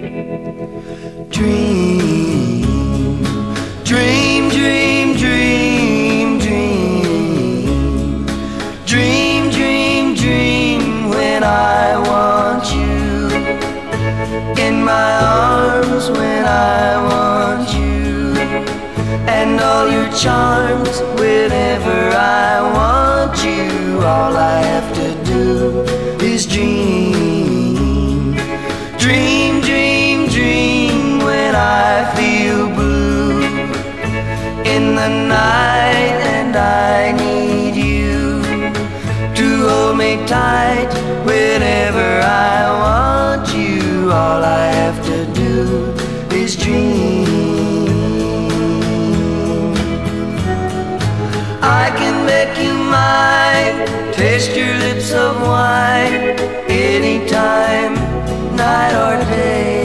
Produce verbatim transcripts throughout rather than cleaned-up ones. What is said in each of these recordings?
Dream, dream, dream, dream, dream. Dream, dream, dream when I want you in my arms, when I want you, and all your charms whenever I want you. All I have to do is dream. Dream, dream, dream when I feel blue in the night and I need you to hold me tight whenever I want you. All I have to do is dream. I can make you mine, taste your lips of wine, anytime, night or day.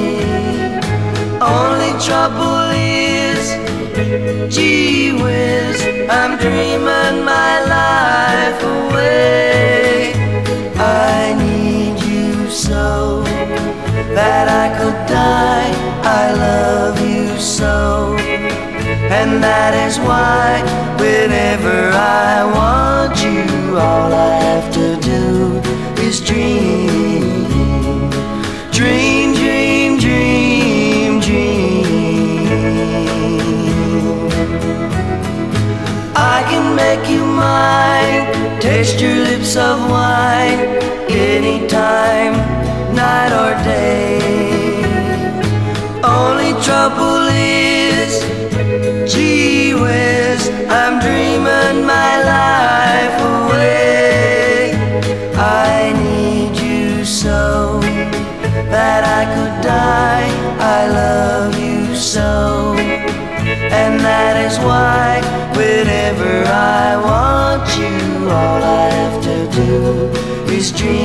Only trouble is, gee whiz, I'm dreaming my life away. I need you so that I could die. I love you so, and that is why whenever I want you, all I have to do is dream. Dream, dream, dream, dream. I can make you mine, taste your lips of wine, anytime, night or day. Only trouble is, gee whiz, I'm dreaming my life away. I need you so that I could die. I love you so, and that is why whenever I want you, all I have to do is dream.